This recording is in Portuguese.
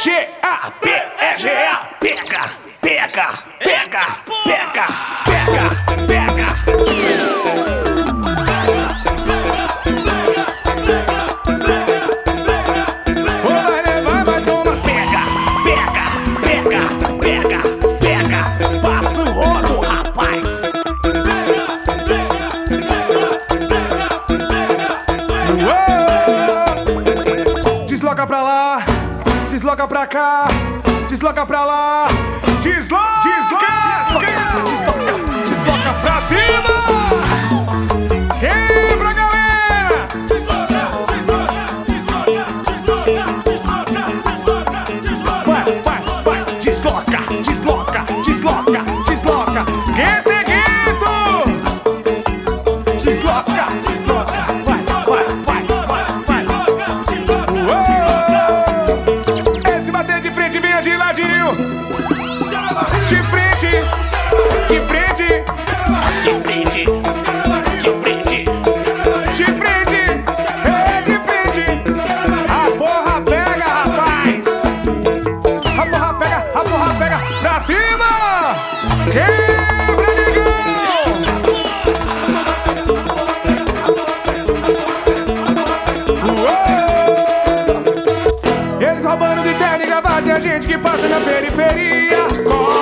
P-E-G-A, pega, pega, pega, pega, pega, pega. Vai levar, vai tomar, pega, pega, pega, pega, pega. Passa o rodo, rapaz. Desloca pra lá, desloca pra cá, desloca pra lá, desloca, desloca, desloca, desloca pra cima. Quebra, galera. Desloca, desloca, desloca, desloca, desloca, desloca, desloca. Vai, vai, vai, desloca, desloca, desloca, desloca. Gueto, gueto. Desloca, desloca, vai, vai, vai, vai, vai. Esse bater de frente, vinha de ladinho. De frente, de frente, de frente, de frente, de frente, é de frente. A porra pega, rapaz. A porra pega pra cima. Quebra, negão. Eles roubando de terno e gravata e a gente que passa na periferia.